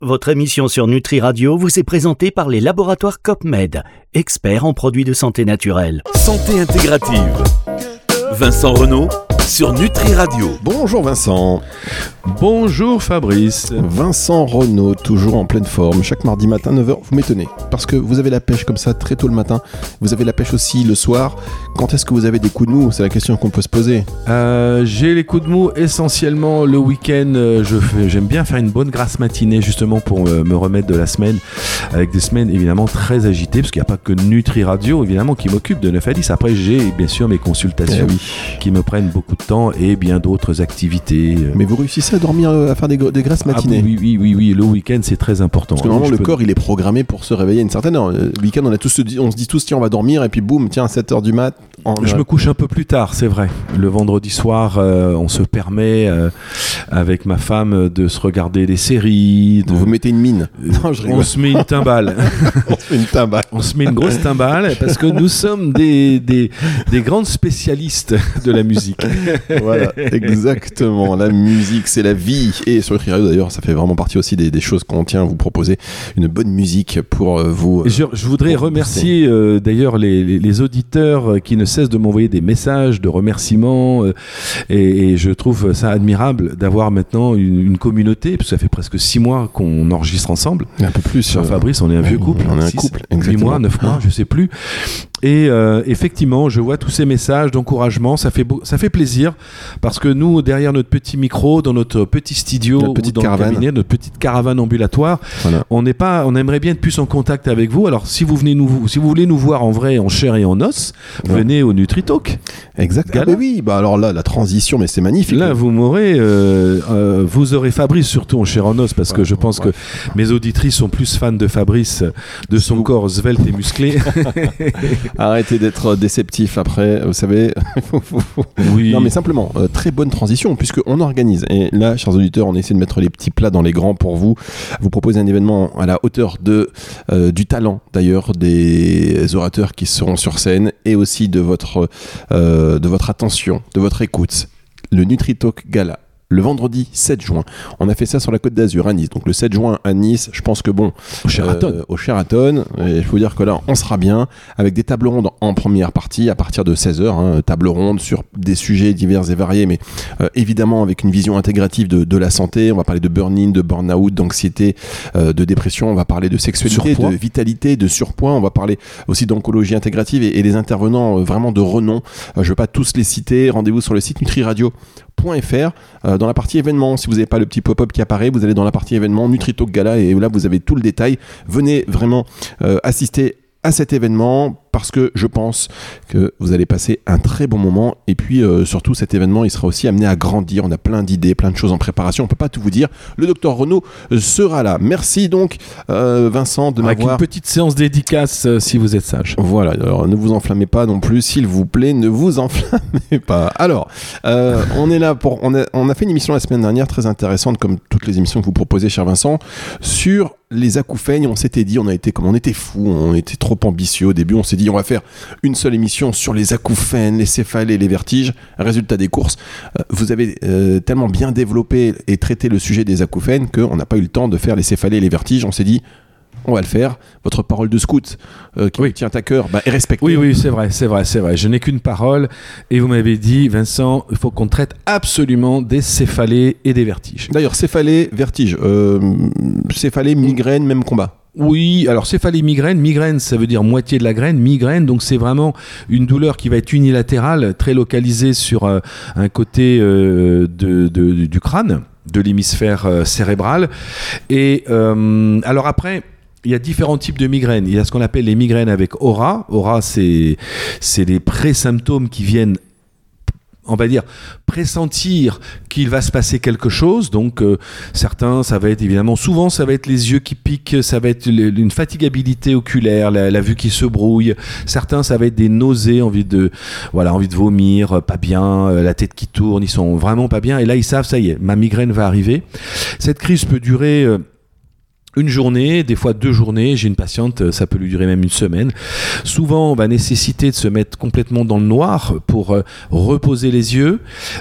Votre émission sur Nutri Radio vous est présentée par les laboratoires COPMED, experts en produits de santé naturelle. Santé intégrative. Vincent Renaud sur Nutri Radio. Bonjour Vincent. Bonjour Fabrice. Vincent Renaud, toujours en pleine forme. Chaque mardi matin, 9h, vous m'étonnez. Parce que vous avez la pêche comme ça très tôt le matin. Vous avez la pêche aussi le soir. Quand est-ce que vous avez des coups de mou ? C'est la question qu'on peut se poser. J'ai les coups de mou essentiellement le week-end. J'aime bien faire une bonne grasse matinée justement pour me remettre de la semaine. Avec des semaines évidemment très agitées. Parce qu'il n'y a pas que Nutri Radio évidemment qui m'occupe de 9 à 10. Après j'ai bien sûr mes consultations qui me prennent beaucoup de temps et bien d'autres activités. Mais vous réussissez à dormir, à faire des grasses matinées? Oui, le week-end c'est très important. Parce que normalement le corps il est programmé pour se réveiller à une certaine heure. Le week-end on se dit tous tiens on va dormir et puis boum, tiens à 7h du mat. Je me couche un peu plus tard, c'est vrai. Le vendredi soir, on se permet avec ma femme de se regarder des séries. Vous mettez une mine. Non, on se met une timbale. On se met une grosse timbale parce que nous sommes des grandes spécialistes de la musique. Voilà, exactement. La musique, c'est la vie. Et sur Nutri Radio, d'ailleurs, ça fait vraiment partie aussi des choses qu'on tient à vous proposer. Une bonne musique pour vous. Je voudrais remercier d'ailleurs les auditeurs qui ne cessent de m'envoyer des messages de remerciements. Et je trouve ça admirable d'avoir maintenant une communauté, parce que ça fait presque 6 mois qu'on enregistre ensemble. Un peu plus. Sur Fabrice, on est un vieux couple. On est un couple, exactement. 8 mois, 9 mois, je sais plus. Et effectivement, je vois tous ces messages d'encouragement, ça fait plaisir, parce que nous, derrière notre petit micro, dans notre petit studio, notre petite ou dans caravane. le cabinet, notre petite caravane ambulatoire, voilà. on aimerait bien être plus en contact avec vous. Alors, si vous voulez nous voir en vrai, en chair et en os, venez au NutriTalk. Exact. Ah bah oui, alors là, la transition, mais c'est magnifique. Là, vous aurez Fabrice surtout en chair et en os, parce que je pense que mes auditrices sont plus fans de Fabrice, de son corps svelte et musclé. Arrêtez d'être déceptif après, vous savez. Oui. Non mais simplement, très bonne transition puisqu'on organise. Et là, chers auditeurs, on essaie de mettre les petits plats dans les grands pour vous. Vous proposer un événement à la hauteur du talent d'ailleurs des orateurs qui seront sur scène et aussi de votre attention, de votre écoute. Le NutriTalk Gala. Le vendredi 7 juin. On a fait ça sur la Côte d'Azur, à Nice. Donc le 7 juin à Nice, je pense que au Sheraton, il faut dire que là, on sera bien, avec des tables rondes en première partie, à partir de 16h, tables rondes sur des sujets divers et variés, mais évidemment avec une vision intégrative de la santé. On va parler de burn-in, de burn-out, d'anxiété, de dépression. On va parler de sexualité, de vitalité, de surpoids. On va parler aussi d'oncologie intégrative et les intervenants vraiment de renom. Je ne vais pas tous les citer. Rendez-vous sur le site nutriradio.fr. Dans la partie événements, si vous n'avez pas le petit pop-up qui apparaît, vous allez dans la partie événements, NutriTalk Gala, et là vous avez tout le détail. Venez vraiment assister à cet événement parce que je pense que vous allez passer un très bon moment et puis surtout cet événement il sera aussi amené à grandir. On a plein d'idées, plein de choses en préparation, on peut pas tout vous dire. Le docteur Renaud sera là. Merci donc Vincent de m'avoir... Avec une petite séance dédicace si vous êtes sage. Voilà, alors ne vous enflammez pas non plus, s'il vous plaît, ne vous enflammez pas. Alors, on est là pour... On a fait une émission la semaine dernière très intéressante, comme toutes les émissions que vous proposez, cher Vincent, sur les acouphènes. On s'était dit, on était fous, on était trop ambitieux au début, on s'est dit on va faire une seule émission sur les acouphènes, les céphalées, les vertiges. Résultat des courses, vous avez tellement bien développé et traité le sujet des acouphènes qu'on n'a pas eu le temps de faire les céphalées et les vertiges. On s'est dit on va le faire. Votre parole de scout qui me tient à cœur est respectée. Oui, c'est vrai. Je n'ai qu'une parole et vous m'avez dit, Vincent, il faut qu'on traite absolument des céphalées et des vertiges. D'ailleurs, céphalées, vertiges, céphalées, migraine, même combat. Oui, alors céphalée, migraine ça veut dire moitié de la graine, migraine, donc c'est vraiment une douleur qui va être unilatérale, très localisée sur un côté du crâne, de l'hémisphère cérébral. Et alors après... Il y a différents types de migraines. Il y a ce qu'on appelle les migraines avec aura. Aura, c'est les pré-symptômes qui viennent, on va dire, pressentir qu'il va se passer quelque chose. Donc, certains, ça va être évidemment, souvent, ça va être les yeux qui piquent, ça va être une fatigabilité oculaire, la vue qui se brouille. Certains, ça va être des nausées, envie de vomir, pas bien, la tête qui tourne, ils sont vraiment pas bien. Et là, ils savent, ça y est, ma migraine va arriver. Cette crise peut durer une journée, des fois 2 journées. J'ai une patiente, ça peut lui durer même une semaine. Souvent, on va nécessiter de se mettre complètement dans le noir pour reposer les yeux.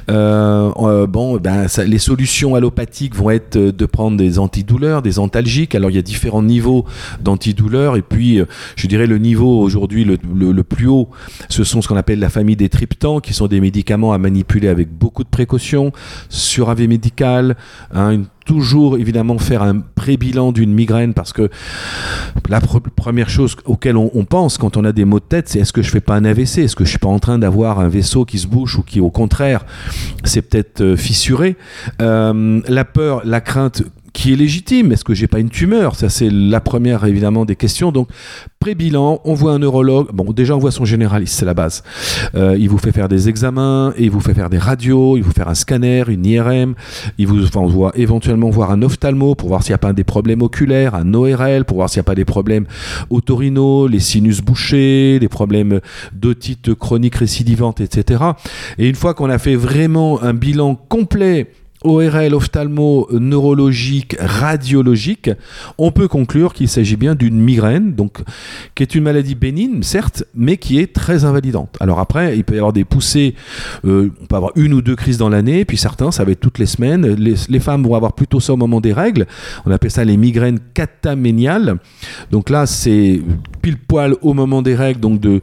Les solutions allopathiques vont être de prendre des antidouleurs, des antalgiques. Alors, il y a différents niveaux d'antidouleurs. Et puis, je dirais le niveau aujourd'hui le plus haut, ce sont ce qu'on appelle la famille des triptans, qui sont des médicaments à manipuler avec beaucoup de précautions, sur avis médical, toujours évidemment faire un pré-bilan d'une migraine, parce que la première chose auquel on pense quand on a des maux de tête, c'est: est-ce que je fais pas un AVC? Est-ce que je suis pas en train d'avoir un vaisseau qui se bouche, ou qui au contraire c'est peut-être fissuré? La peur, la crainte qui est légitime, est-ce que j'ai pas une tumeur? Ça, c'est la première évidemment des questions. Donc pré-bilan, on voit un neurologue. Bon, déjà on voit son généraliste, c'est la base. Il vous fait faire des examens, et il vous fait faire des radios, il vous fait faire un scanner, une IRM, on voit éventuellement voir un ophtalmo pour voir s'il n'y a pas des problèmes oculaires, un ORL pour voir s'il n'y a pas des problèmes otorinaux, les sinus bouchés, des problèmes d'otite chronique récidivante, etc. Et une fois qu'on a fait vraiment un bilan complet, ORL, ophtalmo, neurologique, radiologique, on peut conclure qu'il s'agit bien d'une migraine, donc qui est une maladie bénigne, certes, mais qui est très invalidante. Alors après, il peut y avoir des poussées, on peut avoir 1 ou 2 crises dans l'année, puis certains, ça va être toutes les semaines. Les femmes vont avoir plutôt ça au moment des règles. On appelle ça les migraines cataméniales. Donc là, c'est pile poil au moment des règles, donc de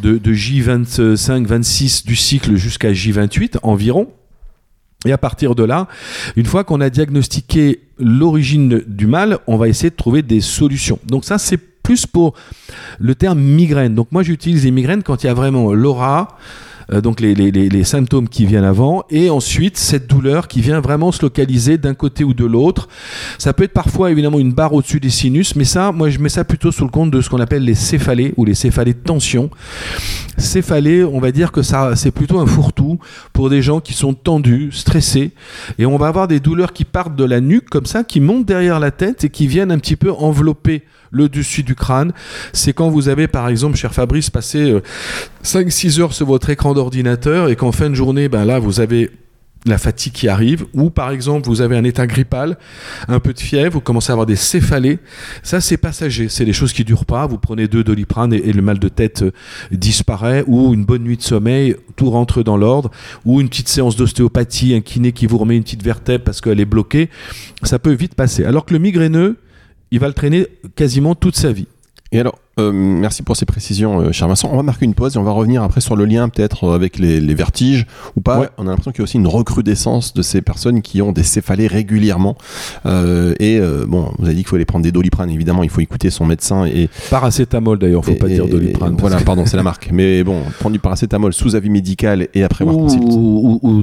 J25, 26 du cycle jusqu'à J28 environ. Et à partir de là, une fois qu'on a diagnostiqué l'origine du mal, on va essayer de trouver des solutions. Donc ça, c'est plus pour le terme migraine. Donc moi, j'utilise les migraines quand il y a vraiment l'aura, donc les symptômes qui viennent avant, et ensuite cette douleur qui vient vraiment se localiser d'un côté ou de l'autre. Ça peut être parfois évidemment une barre au-dessus des sinus, mais ça, moi je mets ça plutôt sous le compte de ce qu'on appelle les céphalées, ou les céphalées de tension. Céphalées, on va dire que ça, c'est plutôt un fourre-tout pour des gens qui sont tendus, stressés, et on va avoir des douleurs qui partent de la nuque comme ça, qui montent derrière la tête et qui viennent un petit peu envelopper le dessus du crâne. C'est quand vous avez, par exemple, cher Fabrice, passé 5-6 heures sur votre écran d'ordinateur, et qu'en fin de journée, là, vous avez la fatigue qui arrive, ou par exemple, vous avez un état grippal, un peu de fièvre, vous commencez à avoir des céphalées. Ça, c'est passager, c'est des choses qui ne durent pas. Vous prenez 2 Doliprane et le mal de tête disparaît, ou une bonne nuit de sommeil, tout rentre dans l'ordre, ou une petite séance d'ostéopathie, un kiné qui vous remet une petite vertèbre parce qu'elle est bloquée. Ça peut vite passer. Alors que le migraineux, il va le traîner quasiment toute sa vie. Et alors, merci pour ces précisions, cher Vincent. On va marquer une pause et on va revenir après sur le lien peut-être avec les vertiges ou pas. Ouais. On a l'impression qu'il y a aussi une recrudescence de ces personnes qui ont des céphalées régulièrement. Vous avez dit qu'il faut aller prendre des Doliprane. Évidemment, il faut écouter son médecin. Et paracétamol d'ailleurs, il ne faut pas dire Doliprane. Voilà, pardon, c'est la marque. Mais bon, prendre du paracétamol sous avis médical et après voir ou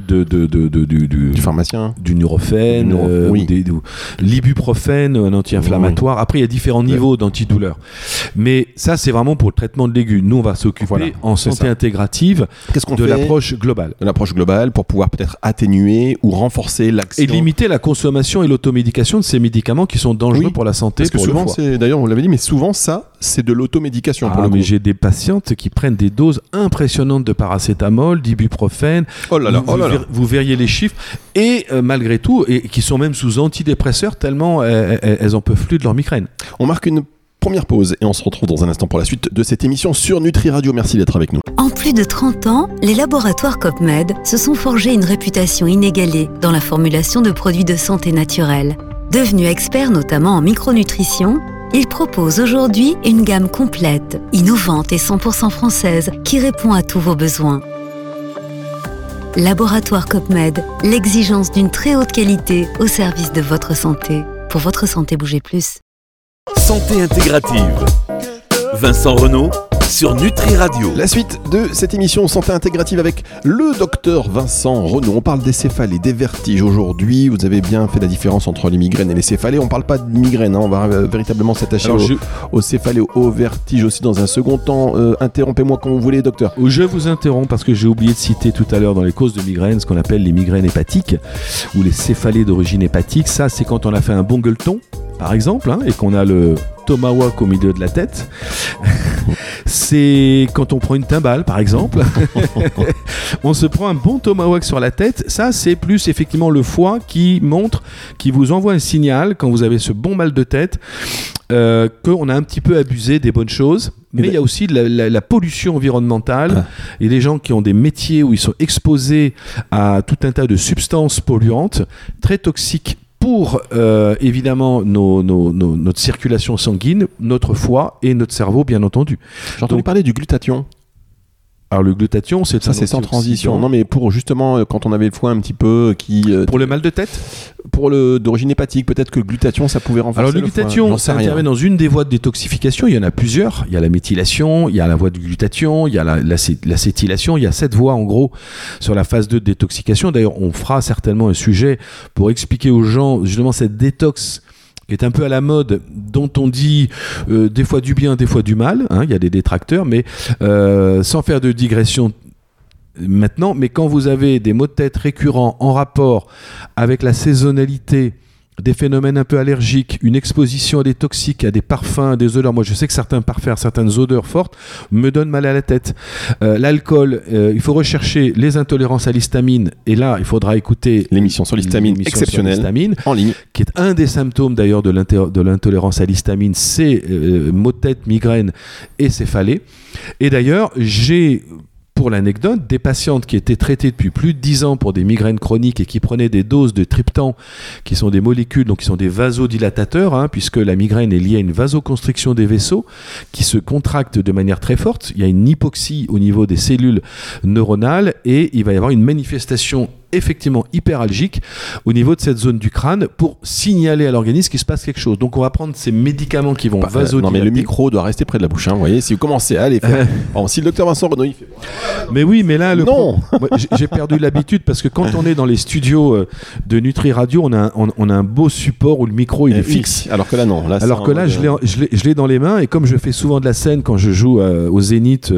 du pharmacien, du Nurofen, l'ibuprofène, un anti-inflammatoire. Après, il y a différents niveaux d'antidouleurs. Mais ça, c'est vraiment pour le traitement de l'aigu. Nous, on va s'occuper en santé intégrative de l'approche globale. De l'approche globale pour pouvoir peut-être atténuer ou renforcer l'action. Et limiter la consommation et l'automédication de ces médicaments qui sont dangereux pour la santé. Parce que souvent, d'ailleurs, on l'avait dit, mais souvent, ça, c'est de l'automédication pour le coup. Mais j'ai des patientes qui prennent des doses impressionnantes de paracétamol, d'ibuprofène. Vous verriez les chiffres. Et malgré tout, et qui sont même sous antidépresseurs tellement elles en peuvent plus de leur migraine. On marque une première pause et on se retrouve dans un instant pour la suite de cette émission sur Nutri Radio. Merci d'être avec nous. En plus de 30 ans, les laboratoires COPMED se sont forgés une réputation inégalée dans la formulation de produits de santé naturelle. Devenus experts notamment en micronutrition, ils proposent aujourd'hui une gamme complète, innovante et 100% française qui répond à tous vos besoins. Laboratoire COPMED, l'exigence d'une très haute qualité au service de votre santé. Pour votre santé, bougez plus. Santé intégrative. Vincent Renaud sur Nutri Radio. La suite de cette émission Santé intégrative avec le docteur Vincent Renaud. On parle des céphalées, des vertiges aujourd'hui. Vous avez bien fait la différence entre les migraines et les céphalées. On ne parle pas de migraines, on va véritablement s'attacher aux céphalées, aux vertiges aussi dans un second temps. Interrompez-moi quand vous voulez, docteur. Je vous interromps parce que j'ai oublié de citer tout à l'heure dans les causes de migraines ce qu'on appelle les migraines hépatiques ou les céphalées d'origine hépatique. Ça, c'est quand on a fait un bon gueuleton, par exemple, et qu'on a le tomahawk au milieu de la tête. C'est quand on prend une timbale, par exemple. On se prend un bon tomahawk sur la tête. Ça, c'est plus effectivement le foie qui vous envoie un signal quand vous avez ce bon mal de tête qu'on a un petit peu abusé des bonnes choses. Mais il y a aussi la pollution environnementale et les gens qui ont des métiers où ils sont exposés à tout un tas de substances polluantes très toxiques pour évidemment notre circulation sanguine, notre foie et notre cerveau, bien entendu. J'ai entendu parler du glutathion. Alors le glutathion, c'est sans transition. Non, mais pour justement quand on avait le foie un petit peu pour le mal de tête, pour d'origine hépatique, peut-être que le glutathion ça pouvait renforcer. Alors le glutathion, ça intervient dans une des voies de détoxification. Il y en a plusieurs. Il y a la méthylation, il y a la voie du glutathion, il y a l'acétylation. Il y a 7 voies en gros sur la phase 2 de détoxification. D'ailleurs, on fera certainement un sujet pour expliquer aux gens justement cette détox qui est un peu à la mode, dont on dit des fois du bien, des fois du mal. Il y a des détracteurs, mais sans faire de digression maintenant. Mais quand vous avez des maux de tête récurrents en rapport avec la saisonnalité, des phénomènes un peu allergiques, une exposition à des toxiques, à des parfums, des odeurs. Moi, je sais que certains parfums, certaines odeurs fortes me donnent mal à la tête. L'alcool, il faut rechercher les intolérances à l'histamine. Et là, il faudra écouter l'émission sur l'histamine exceptionnelle en ligne, qui est un des symptômes d'ailleurs de l'intolérance à l'histamine, c'est maux de tête, migraine et céphalée. Et d'ailleurs, j'ai pour l'anecdote, des patientes qui étaient traitées depuis plus de 10 ans pour des migraines chroniques et qui prenaient des doses de triptan, qui sont des molécules, donc qui sont des vasodilatateurs, puisque la migraine est liée à une vasoconstriction des vaisseaux qui se contractent de manière très forte. Il y a une hypoxie au niveau des cellules neuronales et il va y avoir une manifestation effectivement hyperalgique au niveau de cette zone du crâne pour signaler à l'organisme qu'il se passe quelque chose. Donc on va prendre ces médicaments qui vont vasodilater. Non mais le micro doit rester près de la bouche, vous voyez, si vous commencez à aller faire... si le docteur Vincent Renaud il fait... Mais oui, mais là j'ai perdu l'habitude parce que quand on est dans les studios de Nutri Radio, on a un beau support où le micro il est fixe. Alors que là non. Je l'ai dans les mains et comme je fais souvent de la scène quand je joue au Zénith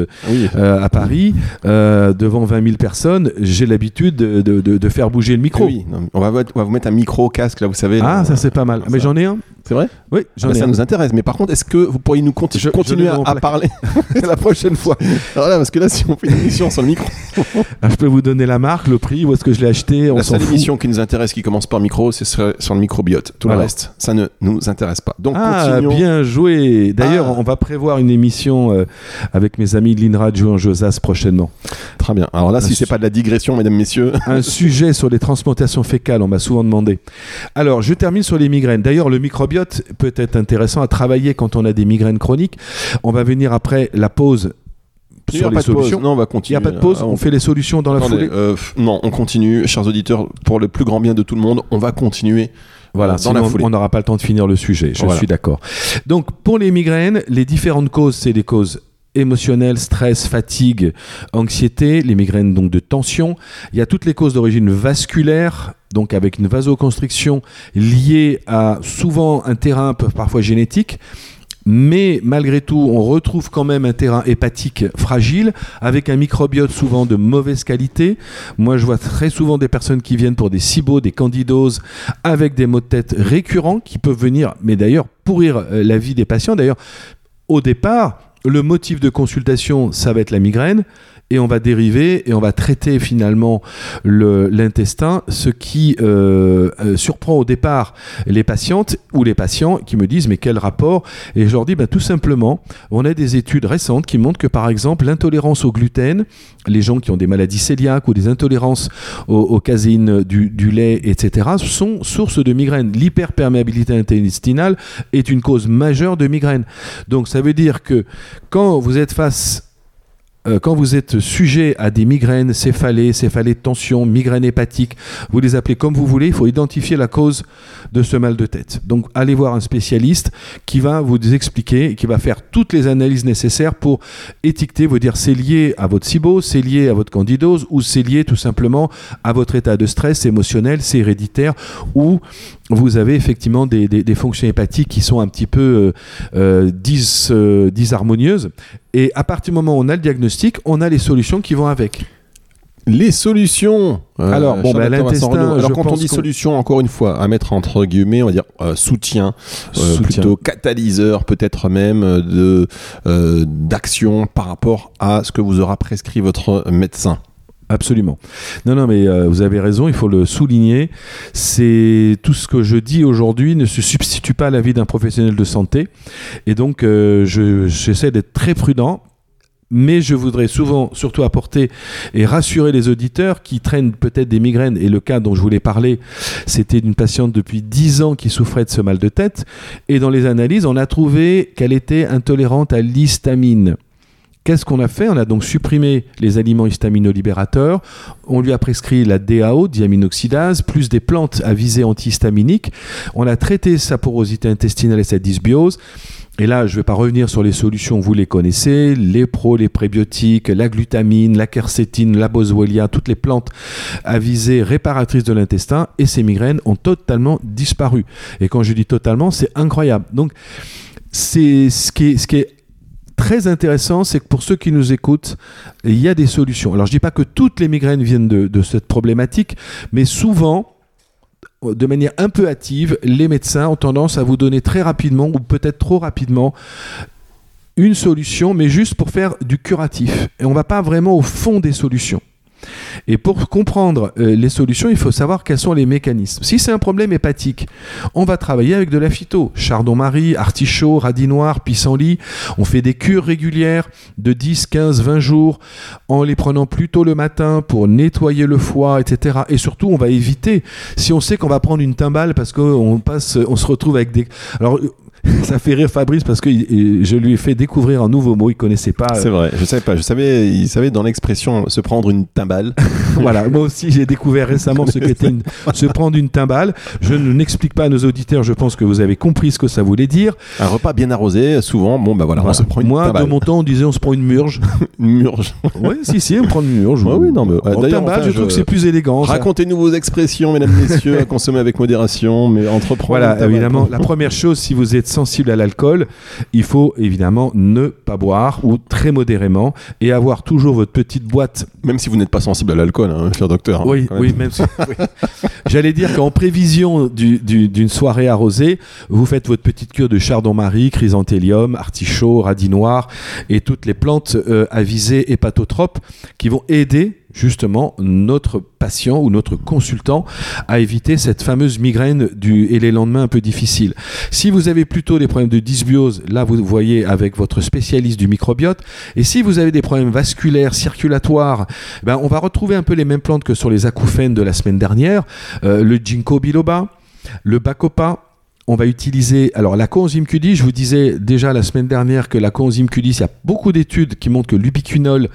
à Paris devant 20 000 personnes, j'ai l'habitude de faire bouger le micro. Oui, non, on va vous mettre un micro casque là, vous savez. Ça c'est pas mal. Mais j'en ai un. C'est vrai ? Oui, j'en ai ça un. nous intéresse. Mais par contre, est-ce que vous pourriez nous continuer à parler la prochaine fois ? Alors là, parce que là, si on fait une émission sur le micro... je peux vous donner la marque, le prix, où est-ce que je l'ai acheté, on s'en fout. La seule émission qui nous intéresse, qui commence par micro, c'est sur le microbiote. Tout le reste, ça ne nous intéresse pas. Donc, continuons. Bien joué. D'ailleurs, on va prévoir une émission avec mes amis de l'INRA de Jouan-Josas prochainement. Très bien. Alors là, si c'est pas de la digression, mesdames, messieurs... Un sujet sur les transplantations fécales, on m'a souvent demandé. Alors, je termine sur les migraines. D'ailleurs, le microbiote peut être intéressant à travailler quand on a des migraines chroniques. On va venir après la pause sur les solutions. Non, on va continuer. Il n'y a pas de pause, on fait les solutions dans la foulée. Non, on continue, chers auditeurs, pour le plus grand bien de tout le monde, on va continuer. Voilà, dans la foulée. On n'aura pas le temps de finir le sujet, je suis d'accord. Donc, pour les migraines, les différentes causes, c'est des causes émotionnelles, stress, fatigue, anxiété, les migraines donc de tension. Il y a toutes les causes d'origine vasculaire, donc avec une vasoconstriction liée à souvent un terrain parfois génétique. Mais malgré tout, on retrouve quand même un terrain hépatique fragile, avec un microbiote souvent de mauvaise qualité. Moi, je vois très souvent des personnes qui viennent pour des SIBO, des candidoses, avec des maux de tête récurrents qui peuvent venir, mais d'ailleurs, pourrir la vie des patients. D'ailleurs, au départ, le motif de consultation, ça va être la migraine. Et on va dériver et on va traiter finalement l'intestin, ce qui surprend au départ les patientes ou les patients qui me disent mais quel rapport ? Et je leur dis tout simplement, on a des études récentes qui montrent que par exemple l'intolérance au gluten, les gens qui ont des maladies cœliaques ou des intolérances aux caséines du lait, etc., sont source de migraine. L'hyperperméabilité intestinale est une cause majeure de migraine. Donc ça veut dire que quand vous êtes sujet à des migraines, céphalées de tension, migraines hépatiques, vous les appelez comme vous voulez, il faut identifier la cause de ce mal de tête. Donc allez voir un spécialiste qui va vous expliquer, qui va faire toutes les analyses nécessaires pour étiqueter, vous dire c'est lié à votre SIBO, c'est lié à votre candidose ou c'est lié tout simplement à votre état de stress émotionnel, c'est héréditaire ou vous avez effectivement des fonctions hépatiques qui sont un petit peu disharmonieuses. Et à partir du moment où on a le diagnostic, on a les solutions qui vont avec. Les solutions. Alors, bon, cher Dr. Vincent Renaud. Alors, quand on dit pense solution, encore une fois, à mettre entre guillemets, on va dire soutien, plutôt catalyseur, peut-être même d'action par rapport à ce que vous aura prescrit votre médecin. Absolument. Non, mais vous avez raison, il faut le souligner. C'est tout ce que je dis aujourd'hui ne se substitue pas à l'avis d'un professionnel de santé. Et donc, j'essaie d'être très prudent. Mais je voudrais surtout apporter et rassurer les auditeurs qui traînent peut-être des migraines. Et le cas dont je voulais parler, c'était d'une patiente depuis 10 ans qui souffrait de ce mal de tête. Et dans les analyses, on a trouvé qu'elle était intolérante à l'histamine. Qu'est-ce qu'on a fait ? On a donc supprimé les aliments histaminolibérateurs. On lui a prescrit la DAO, diaminoxydase, plus des plantes à visée antihistaminique. On a traité sa porosité intestinale et sa dysbiose. Et là, je ne vais pas revenir sur les solutions, vous les connaissez, les prébiotiques, la glutamine, la quercétine, la boswellia, toutes les plantes à visée réparatrice de l'intestin, et ces migraines ont totalement disparu. Et quand je dis totalement, c'est incroyable. Donc, c'est ce qui est très intéressant, c'est que pour ceux qui nous écoutent, il y a des solutions. Alors, je ne dis pas que toutes les migraines viennent de cette problématique, mais souvent, de manière un peu hâtive, les médecins ont tendance à vous donner très rapidement, ou peut-être trop rapidement, une solution, mais juste pour faire du curatif. Et on ne va pas vraiment au fond des solutions. Et pour comprendre les solutions, il faut savoir quels sont les mécanismes. Si c'est un problème hépatique, on va travailler avec de la phyto. Chardon-marie, artichaut, radis noir, pissenlit. On fait des cures régulières de 10, 15, 20 jours en les prenant plus tôt le matin pour nettoyer le foie, etc. Et surtout, on va éviter, si on sait qu'on va prendre une timbale parce qu'on se retrouve avec des... Alors, ça fait rire Fabrice parce que je lui ai fait découvrir un nouveau mot, il connaissait pas. C'est vrai, je savais pas. Il savait dans l'expression se prendre une timbale. Voilà, moi aussi j'ai découvert récemment ce qu'était se prendre une timbale. Je n'explique pas à nos auditeurs, je pense que vous avez compris ce que ça voulait dire. Un repas bien arrosé, souvent, voilà. On se prend une timbale. Moi, de mon temps, on disait on se prend une murge. Une murge. Oui, si, on prend une murge. Oui, non, mais d'ailleurs, timbale, je trouve que c'est plus élégant. Racontez-nous vos expressions, mesdames, messieurs, à consommer avec modération, mais entreprendre. Voilà, évidemment, la première chose, si vous êtes sensible à l'alcool, il faut évidemment ne pas boire ou très modérément et avoir toujours votre petite boîte. Même si vous n'êtes pas sensible à l'alcool, cher docteur. Oui, même si. Oui. J'allais dire qu'en prévision d'une soirée arrosée, vous faites votre petite cure de chardon-marie, chrysanthellum, artichaut, radis noir et toutes les plantes à visée hépatotropes qui vont aider justement notre patient ou notre consultant à éviter cette fameuse migraine et les lendemains un peu difficiles. Si vous avez plutôt des problèmes de dysbiose, là vous voyez avec votre spécialiste du microbiote. Et si vous avez des problèmes vasculaires, circulatoires, on va retrouver un peu les mêmes plantes que sur les acouphènes de la semaine dernière, le ginkgo biloba, le bacopa. On va utiliser, alors la coenzyme Q10, je vous disais déjà la semaine dernière que la coenzyme Q10, il y a beaucoup d'études qui montrent que l'ubiquinol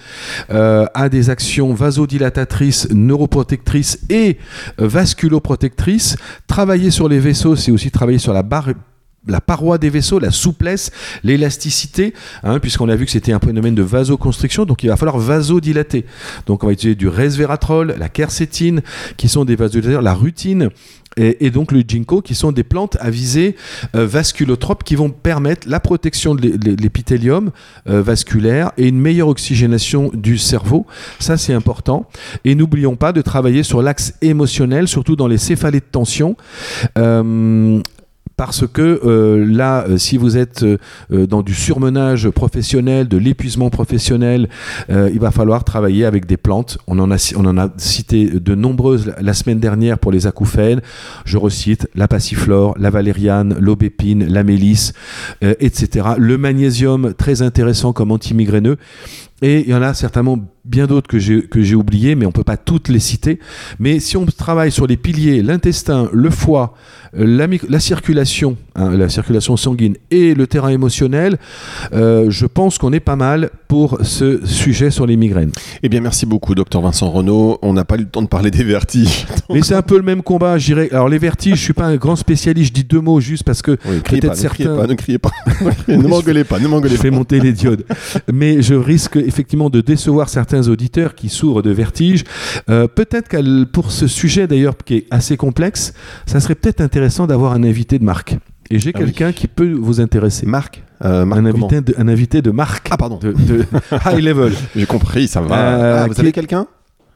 a des actions vasodilatatrices, neuroprotectrices et vasculoprotectrices. Travailler sur les vaisseaux, c'est aussi travailler sur la paroi des vaisseaux, la souplesse, l'élasticité, puisqu'on a vu que c'était un phénomène de vasoconstriction, donc il va falloir vasodilater. Donc on va utiliser du resveratrol, la quercétine, qui sont des vasodilateurs, la rutine, et donc le ginkgo, qui sont des plantes à visée vasculotropes qui vont permettre la protection de l'épithélium vasculaire et une meilleure oxygénation du cerveau. Ça, c'est important. Et n'oublions pas de travailler sur l'axe émotionnel, surtout dans les céphalées de tension. Parce que là, si vous êtes dans du surmenage professionnel, de l'épuisement professionnel, il va falloir travailler avec des plantes. On en a cité de nombreuses la semaine dernière pour les acouphènes. Je recite la passiflore, la valériane, l'aubépine, la mélisse, etc. Le magnésium, très intéressant comme antimigraineux. Et il y en a certainement bien d'autres que j'ai oubliés, mais on ne peut pas toutes les citer. Mais si on travaille sur les piliers, l'intestin, le foie, la circulation, la circulation sanguine et le terrain émotionnel, je pense qu'on est pas mal pour ce sujet sur les migraines. Eh bien, merci beaucoup, docteur Vincent Renaud. On n'a pas eu le temps de parler des vertiges. Mais c'est un peu le même combat, je dirais. Alors, les vertiges, je ne suis pas un grand spécialiste, je dis 2 mots juste parce que peut-être certains... Ne criez pas. Ne m'engueulez pas. Je fais monter les diodes. Mais je risque effectivement de décevoir certains auditeurs qui souffrent de vertiges. Peut-être que pour ce sujet d'ailleurs qui est assez complexe, ça serait peut-être intéressant d'avoir un invité de marque. Et j'ai quelqu'un qui peut vous intéresser. Marc, un invité de marque. Ah pardon. De high level. J'ai compris, ça va. Vous avez quelqu'un ?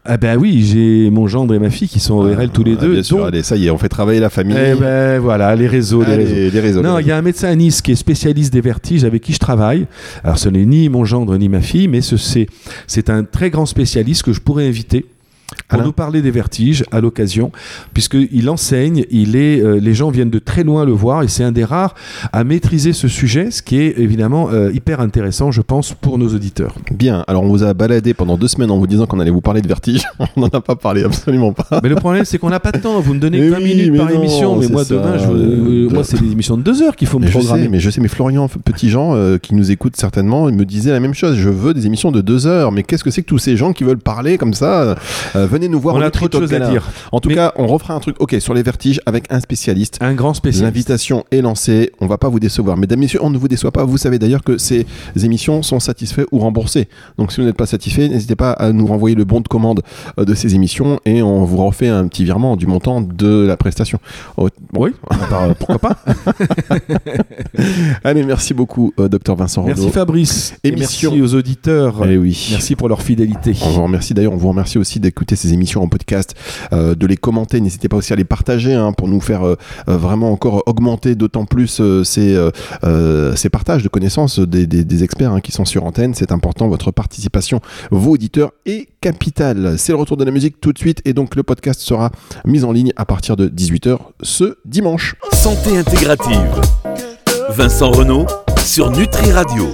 Ah ben oui, j'ai mon gendre et ma fille qui sont au RL tous les deux. Bien sûr, donc... allez, ça y est, on fait travailler la famille. Eh ben voilà, les réseaux, Allez, les réseaux. Non, il y a un médecin à Nice qui est spécialiste des vertiges avec qui je travaille. Alors ce n'est ni mon gendre ni ma fille, mais c'est un très grand spécialiste que je pourrais inviter pour nous parler des vertiges à l'occasion, puisqu'il enseigne, les gens viennent de très loin le voir et c'est un des rares à maîtriser ce sujet, ce qui est évidemment hyper intéressant, je pense, pour nos auditeurs. Bien, alors on vous a baladé pendant 2 semaines en vous disant qu'on allait vous parler de vertige. On n'en a pas parlé, absolument pas. Mais le problème, c'est qu'on n'a pas de temps. Vous me donnez 20 minutes par émission, mais moi, demain, moi, c'est des émissions de 2 heures qu'il faut me programmer. Je sais, mais Florian Petitjean, qui nous écoute certainement, me disait la même chose. Je veux des émissions de 2 heures, mais qu'est-ce que c'est que tous ces gens qui veulent parler comme ça venez nous voir. On a trop de choses à dire. En tout cas, on refera un truc, sur les vertiges avec un spécialiste. Un grand spécialiste. L'invitation est lancée. On va pas vous décevoir. Mesdames, messieurs, on ne vous déçoit pas. Vous savez d'ailleurs que ces émissions sont satisfaites ou remboursées. Donc, si vous n'êtes pas satisfait, n'hésitez pas à nous renvoyer le bon de commande de ces émissions et on vous refait un petit virement du montant de la prestation. Oui, pourquoi pas. Allez, merci beaucoup, Dr Vincent Renaud. Merci Fabrice. Émission. Et merci aux auditeurs. Eh oui. Merci pour leur fidélité. On vous remercie d'ailleurs. On vous remercie aussi d'écouter ces émissions en podcast, de les commenter. N'hésitez pas aussi à les partager pour nous faire vraiment encore augmenter d'autant plus ces partages de connaissances des experts qui sont sur antenne. C'est important. Votre participation, vos auditeurs, est capitale. C'est le retour de la musique tout de suite et donc le podcast sera mis en ligne à partir de 18h ce dimanche. Santé intégrative. Vincent Renaud sur Nutri Radio.